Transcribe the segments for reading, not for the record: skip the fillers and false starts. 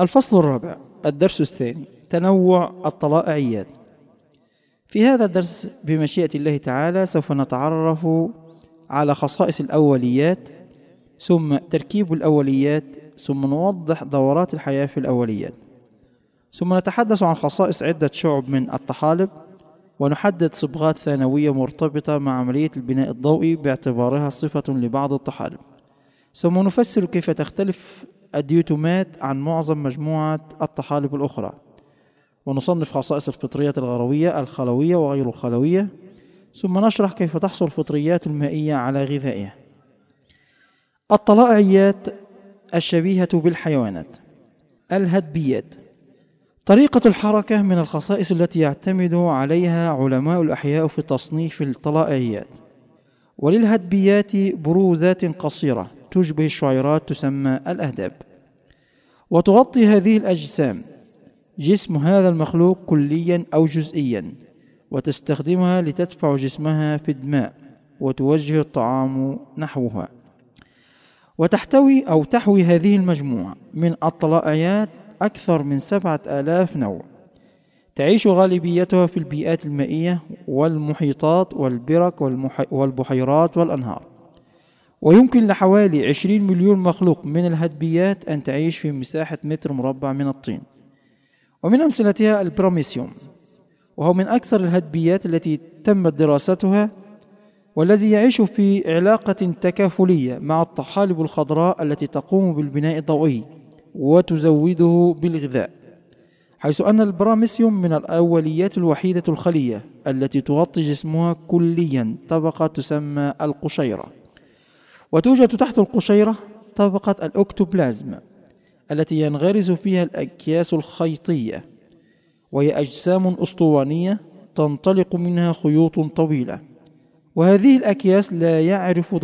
الفصل الرابع، الدرس الثاني، تنوع الطلائعيات. في هذا الدرس بمشيئة الله تعالى سوف نتعرف على خصائص الأوليات، ثم تركيب الأوليات، ثم نوضح دورات الحياة في الأوليات، ثم نتحدث عن خصائص عدة شعب من الطحالب، ونحدد صبغات ثانوية مرتبطة مع عملية البناء الضوئي باعتبارها صفة لبعض الطحالب، ثم نفسر كيف تختلف الديوتومات عن معظم مجموعة الطحالب الأخرى، ونصنف خصائص الفطريات الغروية الخلوية وغير الخلوية، ثم نشرح كيف تحصل الفطريات المائية على غذائها. الطلائعيات الشبيهة بالحيوانات. الهدبيات. طريقة الحركة من الخصائص التي يعتمد عليها علماء الأحياء في تصنيف الطلائعيات. وللهدبيات بروزات قصيرة تشبه الشعيرات تسمى الأهداب، وتغطي هذه الأجسام جسم هذا المخلوق كليا أو جزئيا، وتستخدمها لتدفع جسمها في الدماء وتوجه الطعام نحوها. تحوي هذه المجموعة من الطلائعيات أكثر من 7000 نوع، تعيش غالبيتها في البيئات المائية والمحيطات والبرك والبحيرات والأنهار، ويمكن لحوالي 20 مليون مخلوق من الهدبيات أن تعيش في مساحة متر مربع من الطين. ومن أمثلتها البراميسيوم، وهو من أكثر الهدبيات التي تمت دراستها، والذي يعيش في علاقة تكافلية مع الطحالب الخضراء التي تقوم بالبناء الضوئي وتزوده بالغذاء، حيث أن البراميسيوم من الأوليات الوحيدة الخلية التي تغطي جسمها كليا طبقة تسمى القشيرة. وتوجد تحت القشيرة طبقة الأكتوبلازم التي ينغرز فيها الأكياس الخيطية، وهي أجسام أسطوانية تنطلق منها خيوط طويلة، وهذه الأكياس لا يعرف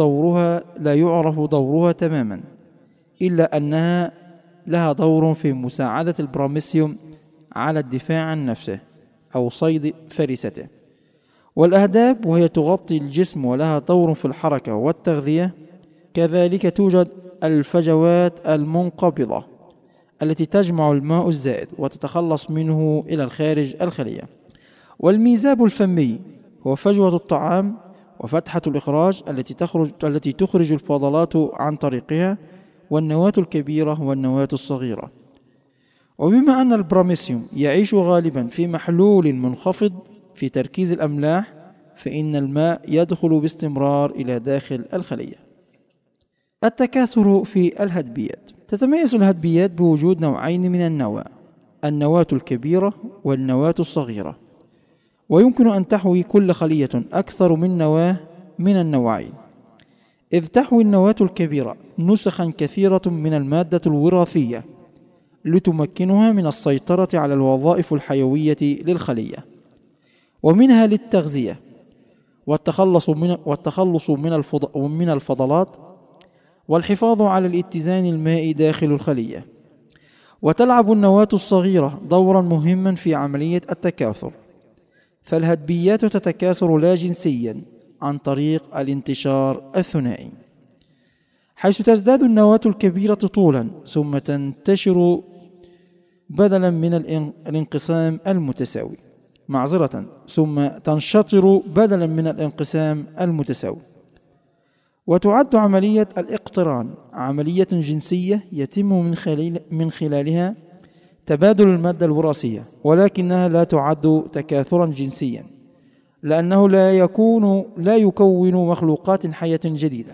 دورها تماما، إلا أنها لها دور في مساعدة البراميسيوم على الدفاع عن نفسه أو صيد فريسته. والأهداب وهي تغطي الجسم ولها دور في الحركة والتغذية. كذلك توجد الفجوات المنقبضة التي تجمع الماء الزائد وتتخلص منه إلى الخارج الخلية. والميزاب الفمي هو فجوة الطعام وفتحة الإخراج التي تخرج الفضلات عن طريقها، والنواة الكبيرة والنواة الصغيرة. وبما أن البراميسيوم يعيش غالبا في محلول منخفض في تركيز الأملاح، فإن الماء يدخل باستمرار إلى داخل الخلية. التكاثر في الهدبيات. تتميز الهدبيات بوجود نوعين من النواة الكبيرة والنواة الصغيرة، ويمكن أن تحوي كل خلية أكثر من نواة من النوعين، إذ تحوي النواة الكبيرة نسخا كثيرة من المادة الوراثية لتمكنها من السيطرة على الوظائف الحيوية للخلية، ومنها للتغذية والتخلص من الفضلات والحفاظ على الاتزان المائي داخل الخلية. وتلعب النواة الصغيرة دورا مهما في عملية التكاثر، فالهدبيات تتكاثر لا جنسيا عن طريق الانتشار الثنائي، حيث تزداد النواة الكبيرة طولا ثم تنتشر بدلا من الانقسام المتساوي ثم تنشطر بدلا من الانقسام المتساوي. وتعد عملية الاقتران عملية جنسية يتم من خلالها تبادل المادة الوراثية، ولكنها لا تعد تكاثرا جنسيا، لأنه لا يكون مخلوقات حية جديدة.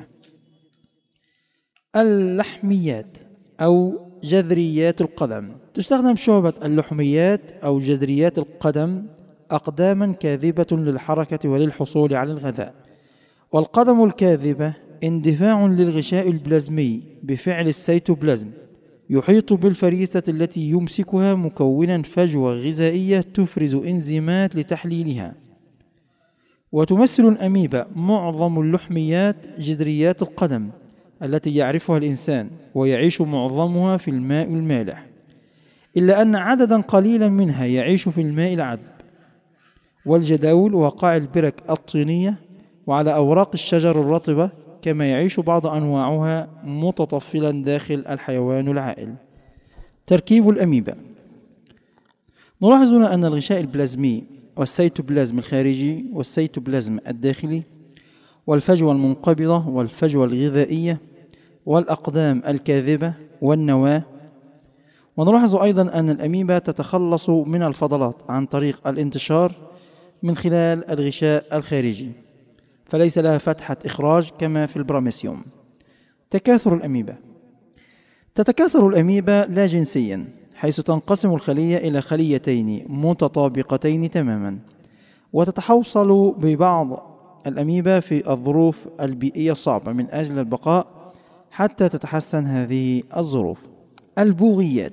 اللحميات أو جذريات القدم. تستخدم شعبة اللحميات أو جذريات القدم أقداما كاذبة للحركة وللحصول على الغذاء. والقدم الكاذبة اندفاع للغشاء البلازمي بفعل السيتوبلازم يحيط بالفريسة التي يمسكها، مكونا فجوة غذائية تفرز إنزيمات لتحليلها. وتمثل الأميبا معظم اللحميات جذريات القدم التي يعرفها الإنسان، ويعيش معظمها في الماء المالح، إلا أن عددا قليلا منها يعيش في الماء العذب والجداول وقاع البرك الطينية وعلى أوراق الشجر الرطبة، كما يعيش بعض أنواعها متطفلا داخل الحيوان العائل. تركيب الأميبا. نلاحظ هنا أن الغشاء البلازمي والسيتوبلازم الخارجي والسيتوبلازم الداخلي والفجوة المنقبضة والفجوة الغذائية والأقدام الكاذبة والنواة. ونلاحظ أيضا أن الأميبا تتخلص من الفضلات عن طريق الانتشار من خلال الغشاء الخارجي، فليس لها فتحة إخراج كما في البراميسيوم. تكاثر الأميبا. تتكاثر الأميبا لا جنسيا، حيث تنقسم الخلية إلى خليتين متطابقتين تماما، وتتحوصل ببعض الأميبا في الظروف البيئية الصعبة من أجل البقاء حتى تتحسن هذه الظروف. البوغيات.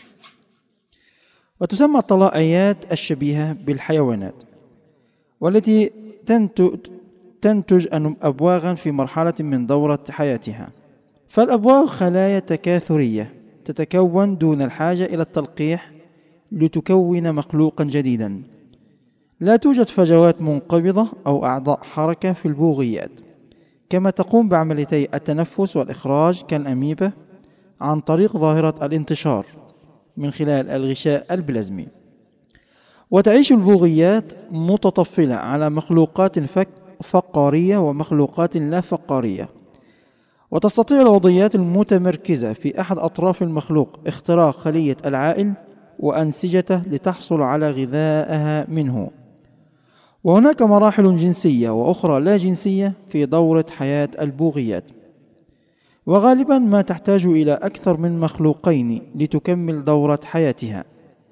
وتسمى الطلائعيات الشبيهة بالحيوانات، والتي تنتج أبواغا في مرحلة من دورة حياتها. فالأبواغ خلايا تكاثرية تتكون دون الحاجة إلى التلقيح لتكون مخلوقا جديدا. لا توجد فجوات منقبضة أو أعضاء حركة في البوغيات، كما تقوم بعمليتي التنفس والإخراج كالأميبا عن طريق ظاهرة الانتشار من خلال الغشاء البلازمي. وتعيش البوغيات متطفلة على مخلوقات فقارية ومخلوقات لا فقارية، وتستطيع العضيات المتمركزة في أحد أطراف المخلوق اختراق خلية العائل وأنسجته لتحصل على غذائها منه. وهناك مراحل جنسية وأخرى لا جنسية في دورة حياة البوغيات، وغالبا ما تحتاج إلى أكثر من مخلوقين لتكمل دورة حياتها.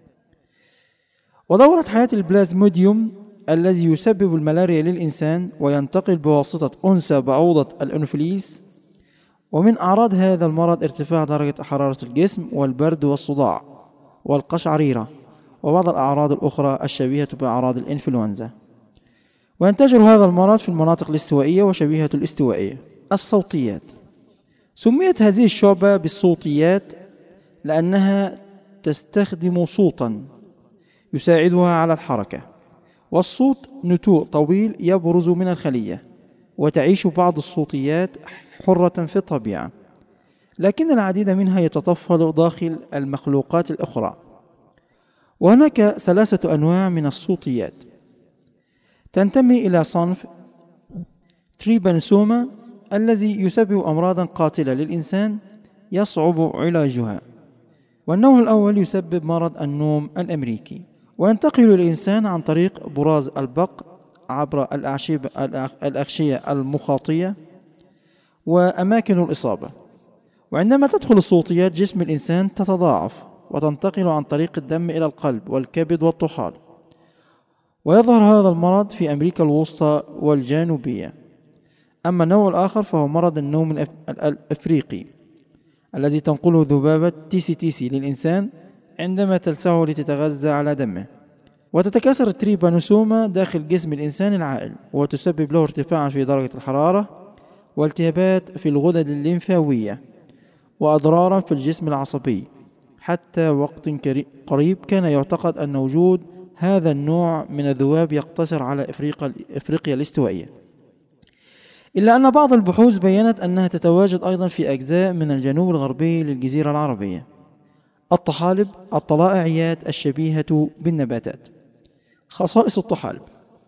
ودورة حياة البلازموديوم الذي يسبب الملاريا للإنسان وينتقل بواسطة أنثى بعوضة الأنوفيليس. ومن أعراض هذا المرض ارتفاع درجة حرارة الجسم والبرد والصداع والقشعريرة وبعض الأعراض الأخرى الشبيهة بأعراض الإنفلونزا. وينتشر هذا المرض في المناطق الاستوائية وشبيهة الاستوائية. الصوتيات. سميت هذه الشعبة بالصوتيات لأنها تستخدم صوتا يساعدها على الحركة، والصوت نتوء طويل يبرز من الخلية. وتعيش بعض الصوتيات حرة في الطبيعة، لكن العديد منها يتطفل داخل المخلوقات الأخرى. وهناك 3 أنواع من الصوتيات تنتمي إلى صنف تريبانوسوما الذي يسبب أمراضا قاتلة للإنسان يصعب علاجها. والنوع الأول يسبب مرض النوم الأمريكي، وينتقل الإنسان عن طريق براز البق عبر الأغشية المخاطية وأماكن الإصابة. وعندما تدخل الصوتيات جسم الإنسان تتضاعف وتنتقل عن طريق الدم إلى القلب والكبد والطحال. ويظهر هذا المرض في أمريكا الوسطى والجنوبية. أما النوع الآخر فهو مرض النوم الأفريقي الذي تنقله ذبابة تيسي للإنسان عندما تلسعه لتتغذى على دمه. وتتكاثر التريبانوسوما داخل جسم الإنسان العاقل، وتسبب له ارتفاعا في درجة الحرارة والتهابات في الغدد الليمفاوية وأضرارا في الجسم العصبي. حتى وقت قريب كان يعتقد أن وجود هذا النوع من الذباب يقتصر على إفريقيا الاستوائية، إلا أن بعض البحوث بيّنت أنها تتواجد أيضا في أجزاء من الجنوب الغربي للجزيرة العربية. الطحالب الطلائعيات الشبيهة بالنباتات. خصائص الطحالب.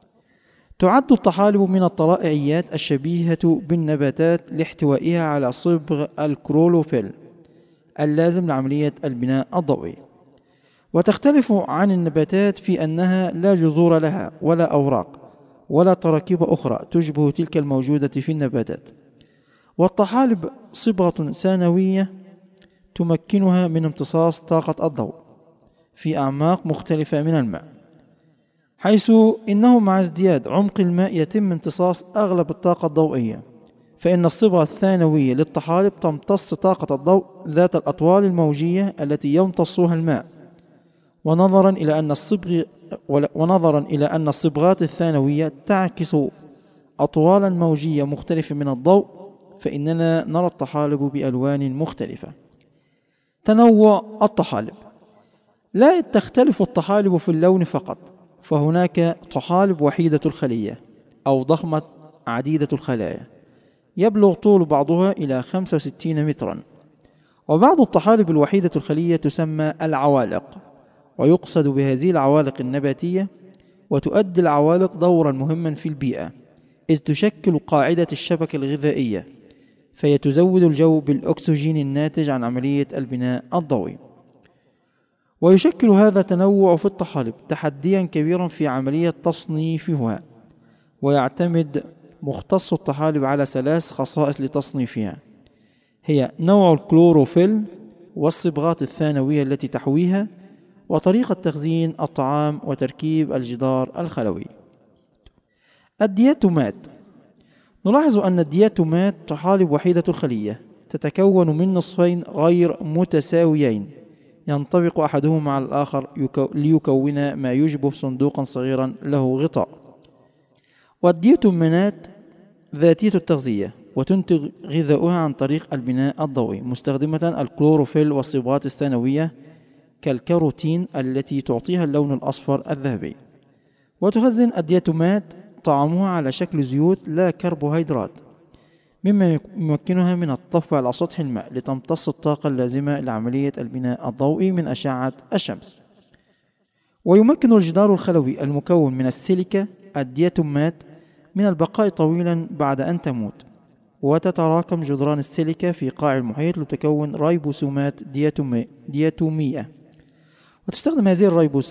تعد الطحالب من الطلائعيات الشبيهة بالنباتات لاحتوائها على صبغ الكلوروفيل اللازم لعملية البناء الضوئي. وتختلف عن النباتات في أنها لا جذور لها ولا أوراق ولا تراكيب أخرى تشبه تلك الموجودة في النباتات. والطحالب صبغة ثانوية تمكنها من امتصاص طاقة الضوء في أعماق مختلفة من الماء، حيث إنه مع ازدياد عمق الماء يتم امتصاص أغلب الطاقة الضوئية. فإن الصبغة الثانوية للطحالب تمتص طاقة الضوء ذات الأطوال الموجية التي يمتصها الماء. ونظرا إلى أن الصبغات الثانوية تعكس أطوالا موجية مختلفة من الضوء، فإننا نرى الطحالب بألوان مختلفة. تنوع الطحالب. لا تختلف الطحالب في اللون فقط، فهناك طحالب وحيدة الخلية أو ضخمة عديدة الخلايا يبلغ طول بعضها إلى 65 مترا، وبعض الطحالب الوحيدة الخلية تسمى العوالق، ويقصد بهذه العوالق النباتية، وتؤدي العوالق دورا مهما في البيئة، إذ تشكل قاعدة الشبكة الغذائية، فهي تزود الجو بالأكسجين الناتج عن عملية البناء الضوئي. ويشكل هذا التنوع في الطحالب تحديا كبيرا في عملية تصنيفها، ويعتمد مختص الطحالب على 3 خصائص لتصنيفها، هي نوع الكلوروفيل، والصبغات الثانوية التي تحويها، وطريقة تخزين الطعام، وتركيب الجدار الخلوي. الدياتومات. نلاحظ أن الدياتومات طحالب وحيدة الخلية تتكون من نصفين غير متساويين ينطبق أحدهما على الآخر ليكون ما يشبه صندوقا صغيرا له غطاء. والدياتومات ذاتية التغذية، وتنتج غذاؤها عن طريق البناء الضوئي مستخدمة الكلوروفيل والصبغات الثانوية كالكاروتين التي تعطيها اللون الأصفر الذهبي. وتخزن الدياتومات طعامها على شكل زيوت لا كربوهيدرات، مما يمكنها من الطفو على سطح الماء لتمتص الطاقة اللازمة لعملية البناء الضوئي من أشعة الشمس. ويمكن الجدار الخلوي المكون من السيليكا الدياتومات من البقاء طويلا بعد أن تموت، وتتراكم جدران السيليكا في قاع المحيط لتكون ريبوسومات دياتومية. وتستخدم هذه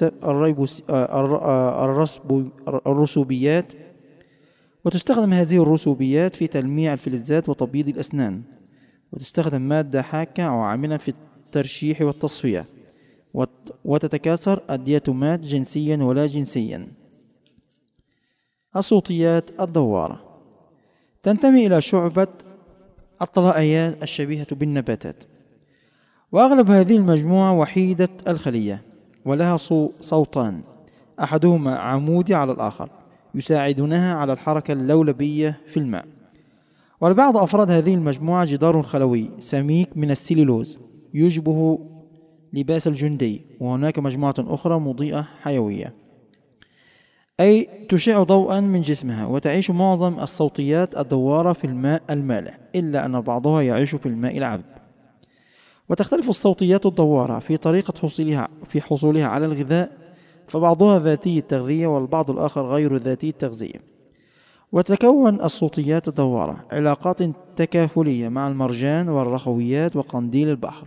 الرسوبيات في تلميع الفلزات وتبييض الأسنان، وتستخدم مادة حاكة أو عاملة في الترشيح والتصفية. وتتكاثر الدياتومات جنسيا ولا جنسيا. الصوتيات الدوارة تنتمي إلى شعبة الطلائعيات الشبيهة بالنباتات، وأغلب هذه المجموعة وحيدة الخلية، ولها صوتان أحدهما عمودي على الآخر يساعدونها على الحركة اللولبية في الماء. ولبعض أفراد هذه المجموعة جدار خلوي سميك من السليلوز يشبه لباس الجندي، وهناك مجموعة أخرى مضيئة حيوية، أي تشع ضوءا من جسمها. وتعيش معظم الصوتيات الدوارة في الماء المالح، إلا أن بعضها يعيش في الماء العذب. وتختلف الصوتيات الدوارة في طريقة حصولها على الغذاء، فبعضها ذاتي التغذية والبعض الآخر غير ذاتي التغذية. وتكون الصوتيات الدوارة علاقات تكافلية مع المرجان والرخويات وقنديل البحر.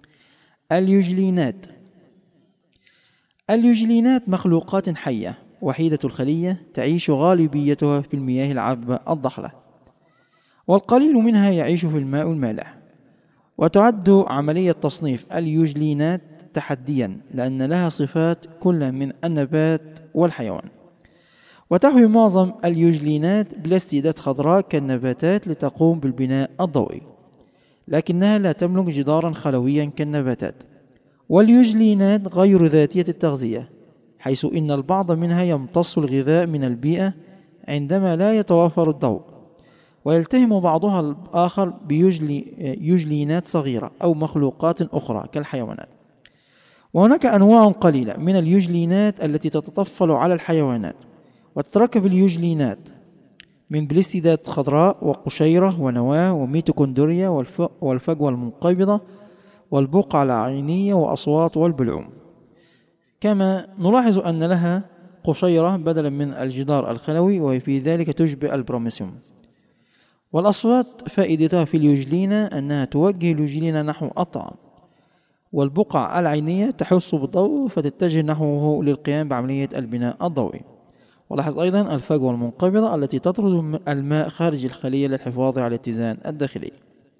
اليوجلينات مخلوقات حية وحيدة الخلية تعيش غالبيتها في المياه العذبة الضحلة، والقليل منها يعيش في الماء المالح. وتعد عملية تصنيف اليوجلينات تحديا، لأن لها صفات كل من النبات والحيوان. وتحوي معظم اليوجلينات بلاستيدات خضراء كالنباتات لتقوم بالبناء الضوئي، لكنها لا تملك جدارا خلويا كالنباتات. واليوجلينات غير ذاتية التغذية، حيث إن البعض منها يمتص الغذاء من البيئة عندما لا يتوافر الضوء، ويلتهم بعضها الآخر بيوجلينات صغيرة أو مخلوقات أخرى كالحيوانات. وهناك أنواع قليلة من اليوجلينات التي تتطفل على الحيوانات. وتتركب اليوجلينات من بلاستيدات خضراء وقشيرة ونواة وميتوكوندريا والفجوة المنقبضة والبقعة العينية وأصوات والبلعوم. كما نلاحظ أن لها قشيرة بدلا من الجدار الخلوي، وفي ذلك تشبه البروميسيوم. والأصوات فائدتها في اليوجلينة أنها توجه اليوجلينة نحو الطعام، والبقع العينية تحس بالضوء فتتجه نحوه للقيام بعملية البناء الضوئي. ولاحظ أيضا الفجوة المنقبضة التي تطرد الماء خارج الخلية للحفاظ على الاتزان الداخلي.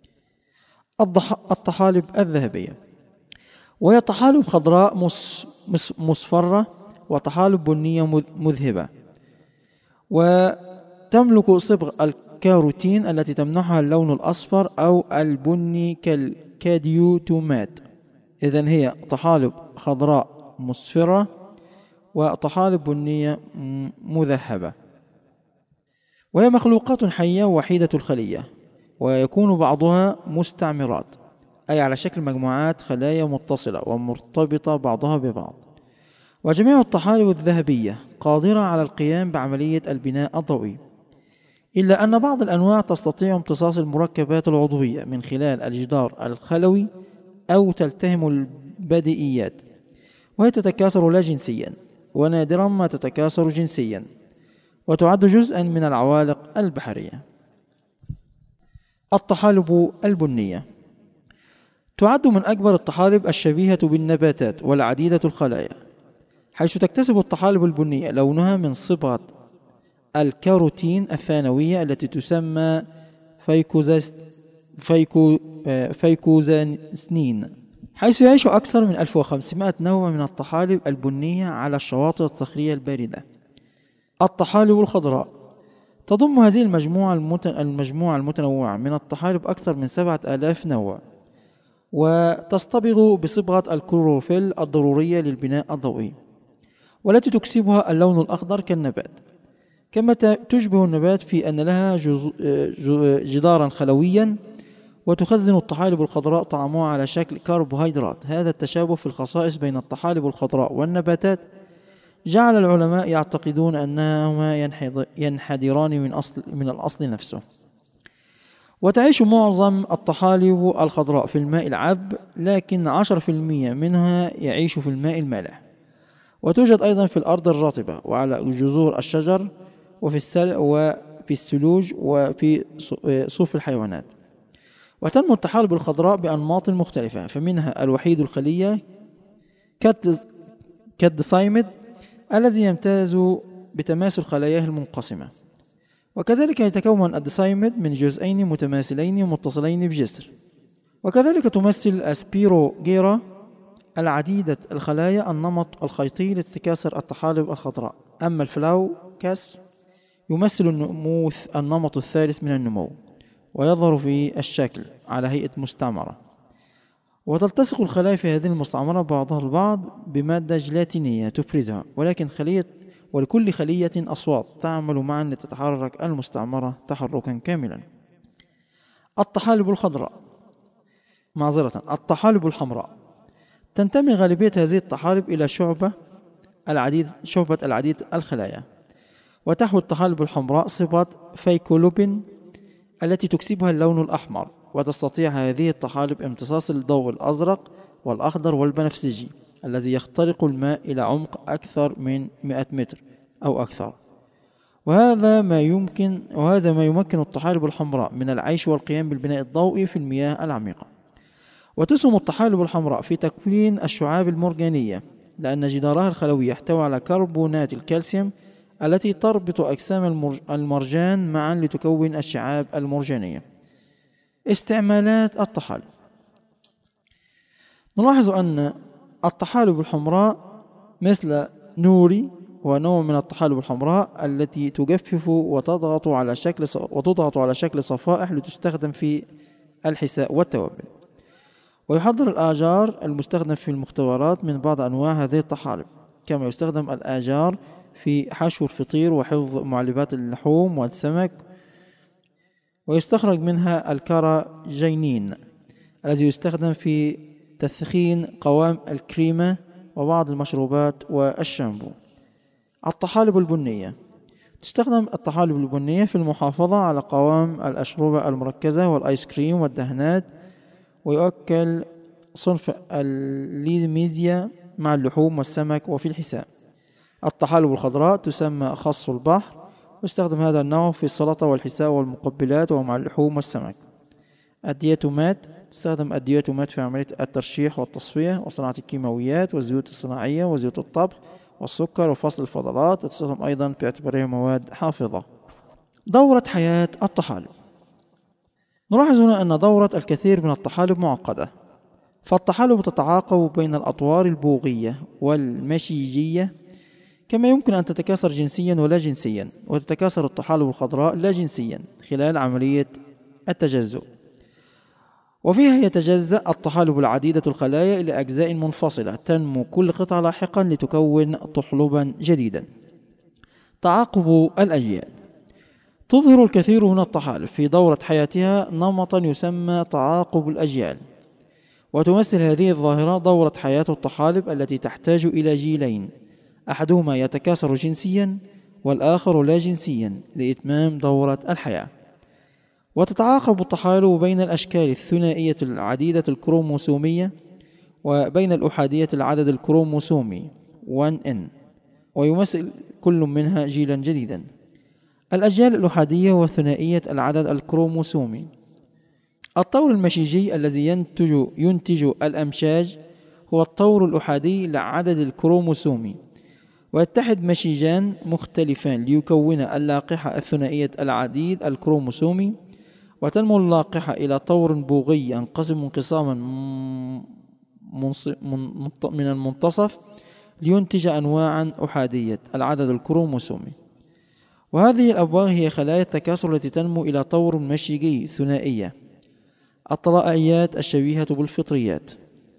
الطحالب الذهبية، وهي طحالب خضراء مصفرة وطحالب بنية مذهبة، وتملك صبغ الكاروتين التي تمنحها اللون الأصفر أو البني كالكاديوتومات. إذن هي طحالب خضراء مصفرة وطحالب بنية مذهبة، وهي مخلوقات حية وحيدة الخلية، ويكون بعضها مستعمرات، أي على شكل مجموعات خلايا متصلة ومرتبطة بعضها ببعض. وجميع الطحالب الذهبية قادرة على القيام بعملية البناء الضوئي، إلا أن بعض الأنواع تستطيع امتصاص المركبات العضوية من خلال الجدار الخلوي أو تلتهم البديئيات، وهي تتكاثر لا جنسيا، ونادرا ما تتكاثر جنسيا، وتعد جزءا من العوالق البحرية. الطحالب البنية تعد من أكبر الطحالب الشبيهة بالنباتات والعديدة الخلايا، حيث تكتسب الطحالب البنية لونها من صبغة الكاروتين الثانوية التي تسمى فيكوزانسنين، حيث يعيش أكثر من 1500 نوع من الطحالب البنية على الشواطئ الصخرية الباردة. الطحالب الخضراء تضم هذه المجموعة المتنوعة من الطحالب أكثر من 7000 نوع، وتصطبغ بصبغة الكلوروفيل الضرورية للبناء الضوئي، والتي تكسبها اللون الأخضر كالنبات، كما تشبه النبات في أن لها جدارا خلويا، وتخزن الطحالب الخضراء طعامها على شكل كربوهيدرات. هذا التشابه في الخصائص بين الطحالب الخضراء والنباتات جعل العلماء يعتقدون أنهما ينحدران من الأصل نفسه. وتعيش معظم الطحالب الخضراء في الماء العذب، لكن 10% منها يعيش في الماء المالح، وتوجد أيضا في الأرض الرطبة وعلى جذور الشجر وفي الثلوج وفي صوف الحيوانات. وتنمو الطحالب الخضراء بأنماط مختلفة، فمنها الوحيد الخلية كالدسايمد الذي يمتاز بتماثل خلاياه المنقسمة، وكذلك يتكون الدسايمد من جزئين متماثلين متصلين بجسر. وكذلك تمثل الأسبيروجيرا العديدة الخلايا النمط الخيطي لتكاثر الطحالب الخضراء. أما الفلاوكاس يمثل النمط الثالث من النمو، ويظهر في الشكل على هيئة مستعمرة، وتلتصق الخلايا في هذه المستعمرة بعضها البعض بمادة جيلاتينية تفرزها، ولكل خلية أصوات تعمل معا لتتحرك المستعمرة تحركا كاملا. الطحالب الحمراء تنتمي غالبية هذه الطحالب إلى شعبة العديد الخلايا، وتحوي الطحالب الحمراء صبغة فيكولوبين التي تكسبها اللون الأحمر، وتستطيع هذه الطحالب امتصاص الضوء الأزرق والأخضر والبنفسجي الذي يخترق الماء إلى عمق أكثر من 100 متر أو أكثر، وهذا ما يمكن الطحالب الحمراء من العيش والقيام بالبناء الضوئي في المياه العميقة. وتسهم الطحالب الحمراء في تكوين الشعاب المرجانية، لأن جدارها الخلوي يحتوي على كربونات الكالسيوم التي تربط أجسام المرجان معا لتكون الشعاب المرجانية. استعمالات الطحالب: نلاحظ أن الطحالب الحمراء مثل نوري ونوع من الطحالب الحمراء التي تجفف وتضغط على شكل صفائح لتستخدم في الحساء والتوابل. ويحضر الآجار المستخدم في المختبرات من بعض أنواع هذه الطحالب، كما يستخدم الآجار في حشو الفطير وحفظ معلبات اللحوم والسمك. ويستخرج منها الكاراجينين الذي يستخدم في تسخين قوام الكريمة وبعض المشروبات والشامبو. الطحالب البنية: تستخدم الطحالب البنية في المحافظة على قوام الأشربة المركزة والآيس كريم والدهانات، ويؤكل صنف الليميزيا مع اللحوم والسمك وفي الحساء. الطحالب الخضراء تسمى خص البحر، ويستخدم هذا النوع في السلطة والحساء والمقبلات ومع اللحوم والسمك. الدياتومات: تستخدم الدياتومات في عملية الترشيح والتصفية وصناعة الكيماويات والزيوت الصناعية وزيوت الطبخ والسكر وفصل الفضلات، وتستخدم أيضا باعتبارها مواد حافظة. دورة حياة الطحالب: نلاحظ هنا أن دورة الكثير من الطحالب معقدة، فالطحالب تتعاقب بين الأطوار البوغية والمشيجية، كما يمكن أن تتكاثر جنسيا ولا جنسيا. وتتكاثر الطحالب الخضراء لا جنسيا خلال عملية التجزؤ، وفيها يتجزأ الطحالب العديدة الخلايا إلى أجزاء منفصلة تنمو كل قطعة لاحقا لتكون طحلبا جديدا. تعاقب الأجيال: تظهر الكثير من الطحالب في دورة حياتها نمطا يسمى تعاقب الأجيال، وتمثل هذه الظاهرة دورة حياة الطحالب التي تحتاج إلى جيلين، أحدهما يتكاثر جنسيا والآخر لا جنسيا لإتمام دورة الحياة. وتتعاقب التحالف بين الأشكال الثنائية العديدة الكروموسومية وبين الأحادية العدد الكروموسومي 1N، ويمثل كل منها جيلا جديدا. الأجيال الأحادية والثنائية العدد الكروموسومي. الطور المشيجي الذي ينتج الأمشاج هو الطور الأحادي لعدد الكروموسومي، ويتحد مشيجان مختلفان ليكون اللاقحة الثنائية العديد الكروموسومي، وتنمو اللاقحة إلى طور بوغي ينقسم انقساما من المنتصف لينتج أنواعا أحادية العدد الكروموسومي. وهذه الأبواغ هي خلايا التكاثر التي تنمو إلى طور مشيجي ثنائية. الطلائعيات الشبيهة بالفطريات.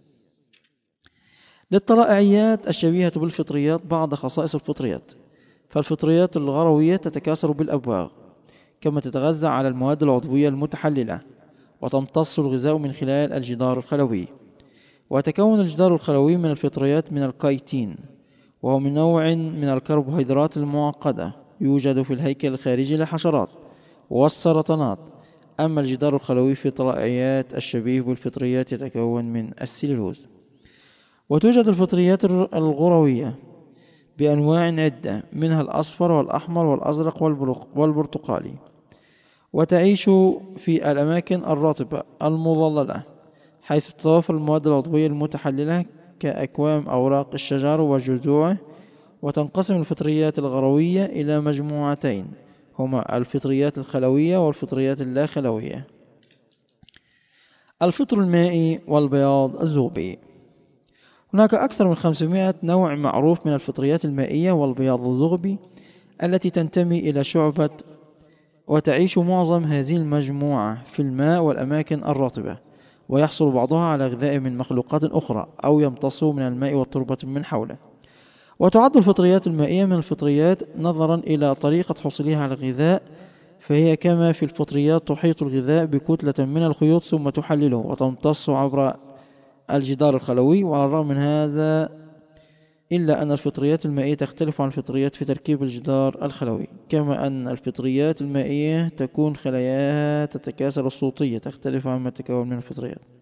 للطلائعيات الشبيهة بالفطريات بعض خصائص الفطريات. فالفطريات الغروية تتكاثر بالأبواغ، كما تتغذى على المواد العضوية المتحللة، وتمتص الغذاء من خلال الجدار الخلوي. ويتكون الجدار الخلوي من الفطريات من الكايتين، وهو من نوع من الكربوهيدرات المعقدة يوجد في الهيكل الخارجي للحشرات والسرطانات. أما الجدار الخلوي في الطلائعيات الشبيه بالفطريات يتكون من السليلوز. وتوجد الفطريات الغروية بأنواع عدة، منها الأصفر والأحمر والأزرق والبرتقالي، وتعيش في الأماكن الرطبة المظللة حيث تتوافر المواد العضوية المتحللة كأكمام أوراق الشجر وجذوعه. وتنقسم الفطريات الغروية إلى مجموعتين، هما الفطريات الخلوية والفطريات اللا خلوية. الفطر المائي والبياض الزغبي. هناك أكثر من 500 نوع معروف من الفطريات المائية والبياض الزغبي التي تنتمي إلى شعبة، وتعيش معظم هذه المجموعة في الماء والأماكن الرطبة، ويحصل بعضها على غذاء من مخلوقات أخرى أو يمتص من الماء والتربة من حوله. وتعد الفطريات المائية من الفطريات نظرا إلى طريقة حصولها على الغذاء، فهي كما في الفطريات تحيط الغذاء بكتلة من الخيوط ثم تحلله وتمتص عبر الجدار الخلوي. وعلى الرغم من هذا إلا أن الفطريات المائية تختلف عن الفطريات في تركيب الجدار الخلوي، كما أن الفطريات المائية تكون خلاياها تتكاثر الصوتية تختلف عما تتكون من الفطريات.